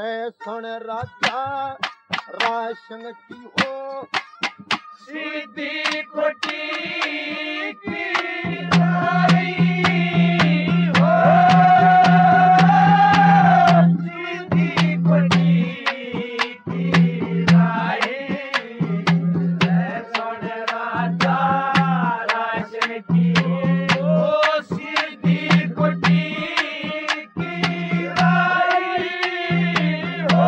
रे सुन राजा राशन की हो सीधी कोटी की राई हो सीधी कोटी की राई रे सुन राजा राशन की हो सीधी कोटी की राई हो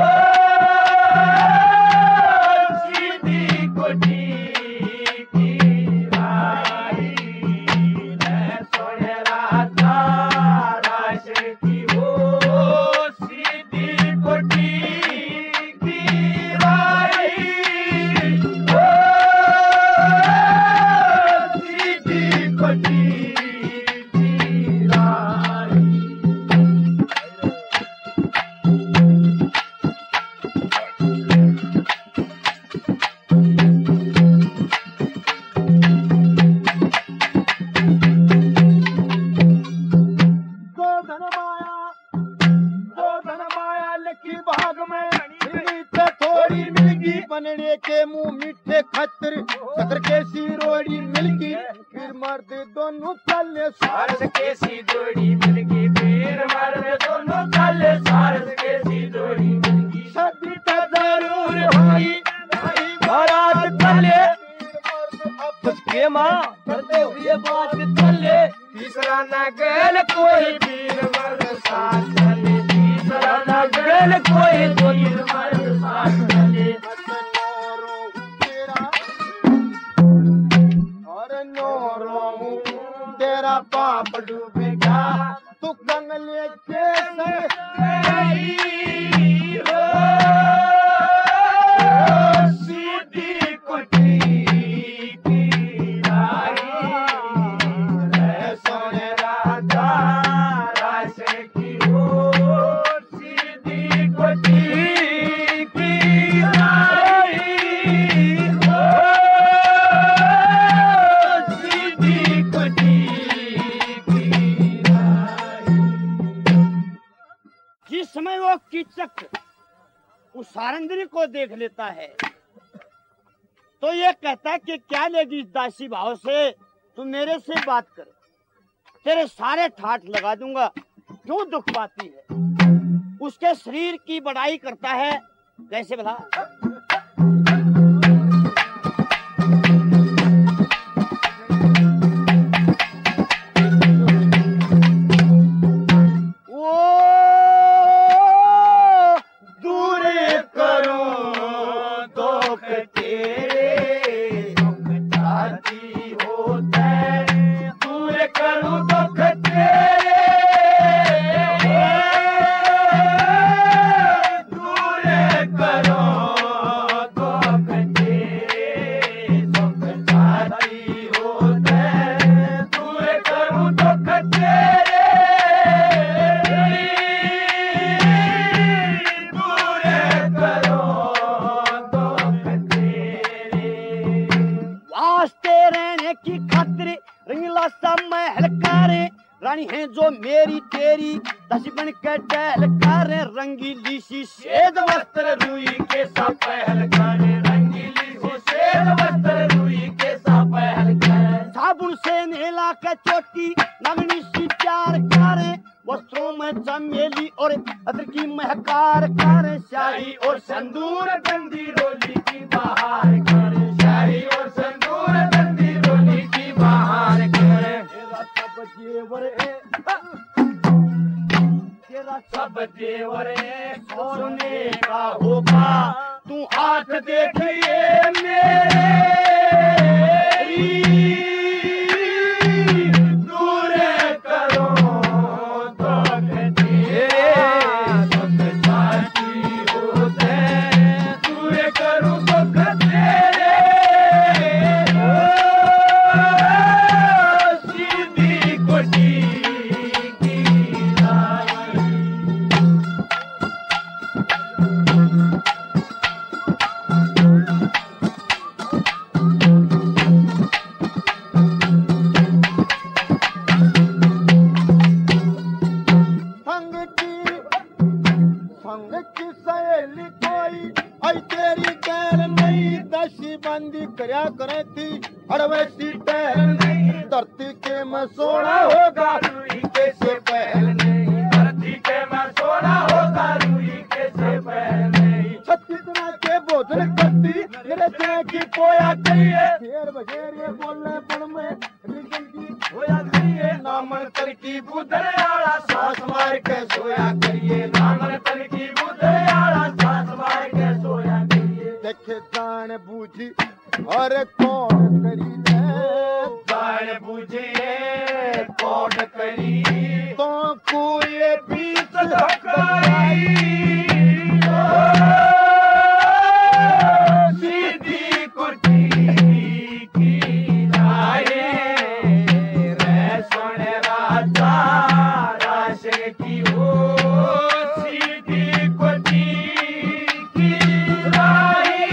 सीधी कोटी की राई रे सुन राजा राशन की हो सीधी कोटी की राई हो सीधी कोटी की राई गोधन माया लकी भाग में नीचे थोड़ी मिलगी बनने के मुंह मीठे खतर सकर के सिरोड़ी मिलगी फिर मर्द दोनों चले सारस के सी जोड़ी मिलगी फिर मर्द दोनों चले सारस के सी जोड़ी मिलगी शादी तो जरूर होगी बारात चले उसके माँ करते हुए बात चले तीसरा न गैल कोई वीर मर्द साथ चले तीसरा न गैल कोई वीर मर्द साथ चले और नोरो तेरा पाप डूबेगा तू कंगले के संग हो सीधी कोटी की राई रे सुन राजा राशन की हो सीधी कोटी की राई हो सीधी कोटी की राई जिस समय वो कीचक उस सारंगी को देख लेता है तो ये कहता है कि क्या लेगी इस दासी भाव से, तू मेरे से बात कर, तेरे सारे ठाठ लगा दूंगा, क्यों दुख पाती है। उसके शरीर की बड़ाई करता है, कैसे भला? रानी है जो मेरी तेरी दस बन के टहलकारे रंगीली सी सेद वस्त्र रुई के सा पहलकारे रंगीली सी सेद वस्त्र रुई के सा पहलकारे साबुन से नेला के चोटी नगनी सी प्यार कारे वस्त्रों में चमेली और अदर की महकार कारे शाही और संदूर गंदी रोली की बाहर करे शाही और संदूर गंदी रोली की बाहर करे तेरा सब देवर सोने का होगा तू हाथ देखिए मेरे दूर करो तो दुख साथी होते दूर करो दुख तेरे सीधी कोटी की राई की सहेली कोई आई तेरी गैर नहीं दशी बंदी करया करे थी अड़वैसी टहल नहीं धरती के में सोना होगा रूई के से पहल नहीं धरती के में सोना होगा रूई के से पहल नहीं 36 दिना के भोजन करती मेरे चने की पोया करिए शेर बजेर बोलने पण में रिजन की होया करिए नामन तर की बुधर आला सास मार के सोया करिए नामन तर की बुधर आला सास मार के सोया करिए देखे जान बूझी और कौन करी जान बूझिए कौन करी तो कोई बीच धकाई सीधी कुटी की राये रे सोने राजा राशे की हो सीधी कुटी की राये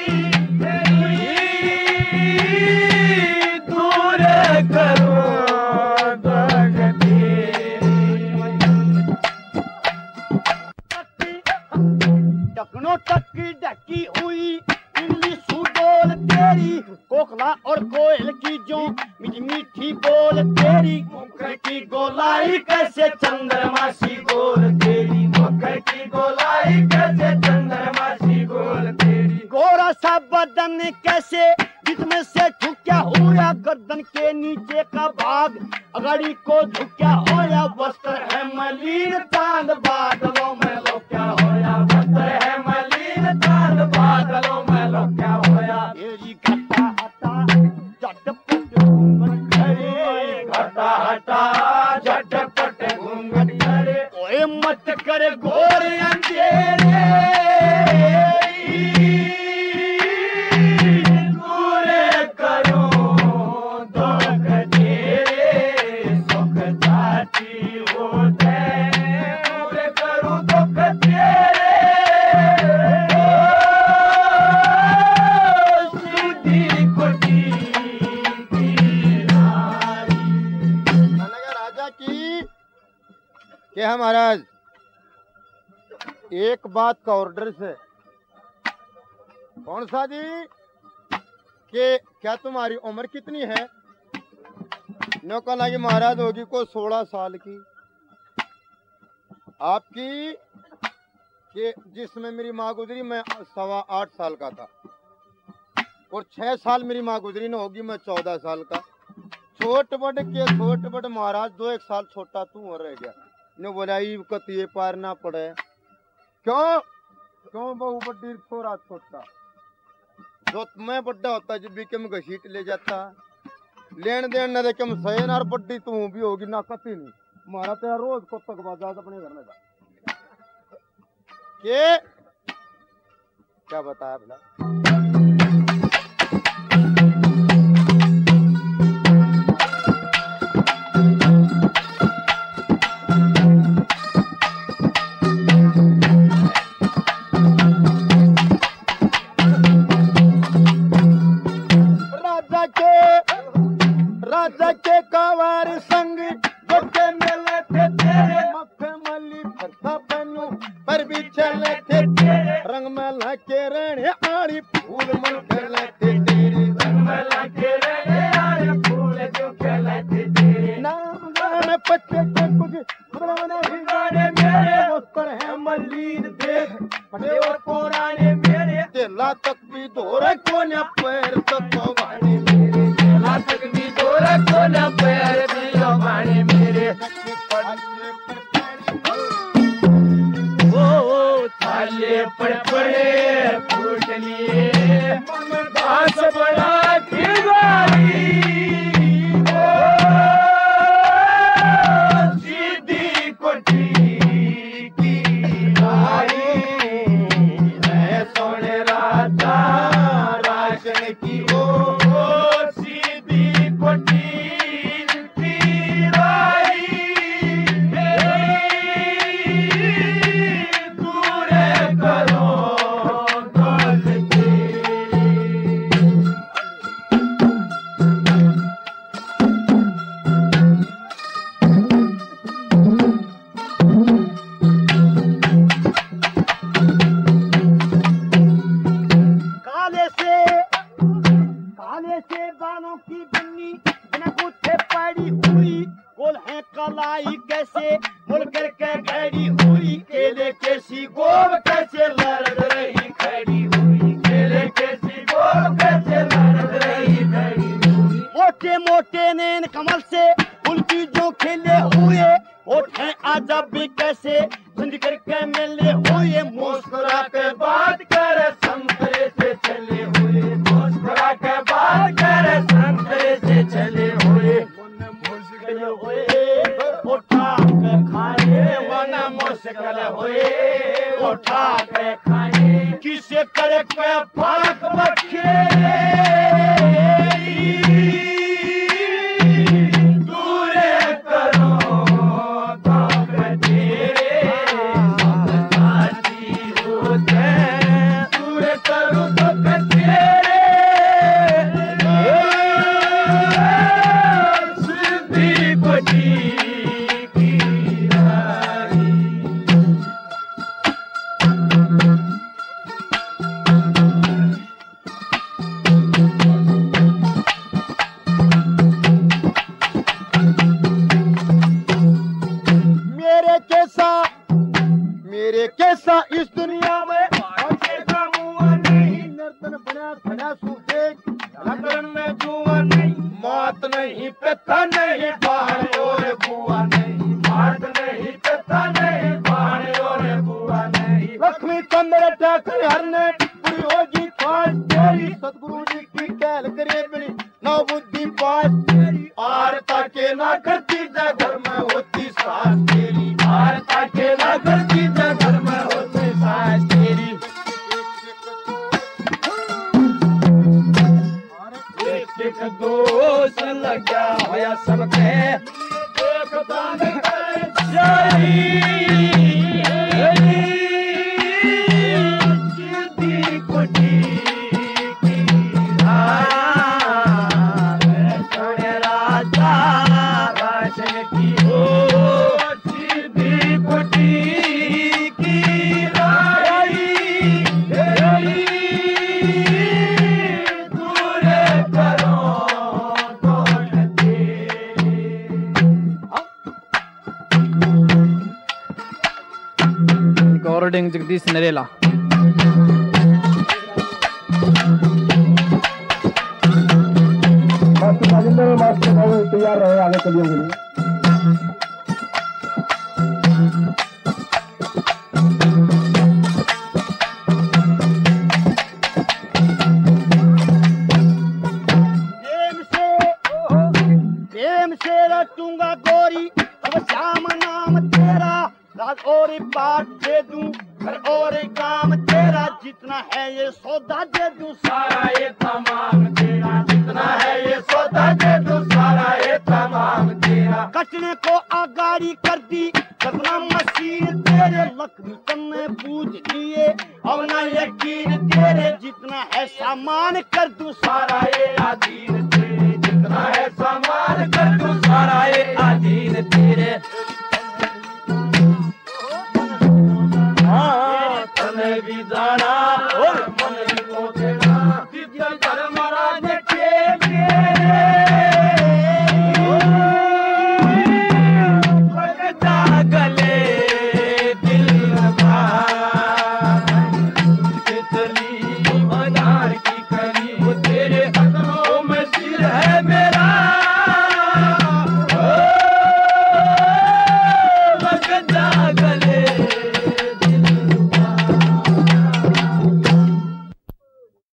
दूर करो टकनो टक्की डकी हुई इंग्लिश बोल तेरी कोकला और कोयल की जो मीठी मीठी बोल तेरी मुखर की गोलाई कैसे चंद्रमा सी गोल तेरी मुखर की गोलाई कैसे चंद्रमा सी गोल तेरी गोरा सा बदन कैसे जिसमें से झुक्या हुआ गर्दन के नीचे का भाग अगाड़ी को झुक्या होया वस्त्र है मलिन चांद बादलों में लोक्या होया वस्त्र है मलिन चांद बादलों में लोक्या होया तेरी घटा हटा झटपट घूंघट करे घटा हटा झटपट घूंघट करे ओए मत करे घोर अंधेरे क्या महाराज एक बात का ऑर्डर से कौन सा जी कि क्या तुम्हारी उम्र कितनी है नौका लगी महाराज होगी को 16 साल की आपकी कि जिसमें मेरी माँ गुजरी मैं 8.25 साल का था और 6 साल मेरी माँ गुजरी न होगी मैं 14 साल का छोट बड़ महाराज 2-1 साल छोटा तू रह गया ने बोला ये पार ना पड़े क्यों बहु बड्डी थोड़ा छोटा जो मैं बड्डा होता जब भी के घसीट ले जाता लेन देन न देखे सैन और बड्डी तू भी होगी ना कती नहीं मारा तेरा रोज को तक बाजार अपने घर में जा के क्या बताया भला राजा के कावार संग बच्चे मिले थे तेरे मक्खे मली फरसा पहनू पर भी चले थे तेरे रंग में लगे रहने आड़ी फूल मन खेले थे तेरे रंग में लगे रहने आड़ी फूल जो खेले थे तेरे नाम गाने पच्चे के कुछ पुराने हिंगाने मेरे उस पर है मलीन देख पटे और पुराने मेरे तेला तक भी धोरे कोने पैर तक वाणी मेरे तेला तक भी धोरे कोने पैर दियो वाणी मेरे ओ थाले पड़ पड़े फूट लिए घास बड़ा दीवारी सीधी कोठी की आई है सोने राजा राशन की ओ सीधी कोठी गोब कैसे लड़ रही खड़ी हुई, केले कैसी गोब कैसे लड़ रही खड़ी हुई। मोटे मोटे नैन कमल से उनकी जो खिले हुए, उठे अजब भी कैसे झुंझ करके मिले हुए। मुस्कुरा के बात करे संतरे से चले हुए, मुस्कुरा के बात करे संतरे से चले हुए। मुश्किल हुए उठा के खाए, मन मुश्किल हुए उठा के खाए। किसे करे के पाक बखे दूरे करो तो तेरे साथी होते, दूरे करो तो तेरे सिद्धि बड़ी की रानी। मेरे कैसा इस दुनिया में कैसा मुआ नहीं, नर्तन बना बना सुदेख लगन में जुआ नहीं, मौत नहीं पिता नहीं बाहर और बुआ नहीं, मौत नहीं पिता नहीं बाहर और बुआ नहीं। लक्ष्मी चंद्र ठाकर हर ने पूरी होगी ख्वाहिश तेरी, सतगुरु जी की टहल करे बनी ना बुद्धि पास तेरी। आरता के ना करती घर में होती सास तेरी, आरता के ना करती घर में होती सास तेरी। एक दोष लगा होया सबके देखता सीधी कुटी की राजा राशन की हो, सीधी कुटी की राई दूरे करो तो रिकॉर्डिंग जगदीश नरेला। तैयार रहे आगे कलियों के लिए। प्रेम से रटूंगा गोरी अब श्याम नाम तेरा, राज और बात दे दूं घर और काम तेरा। जितना है ये सौदा दे दूं सारा ये तमाम तेरा, जितना है ये सौदा दे दूं सारा ये तमाम तेरा। कटने को आगाड़ी कर दी करना मशीन तेरे, लक्ष्मी तन्ने पूछ लिए अब ना यकीन तेरे। जितना है सामान कर दूं सारा ये अधीन तेरे, जितना है सामान कर दूं सारा ये अधीन तेरे। हाँ तने भी जाना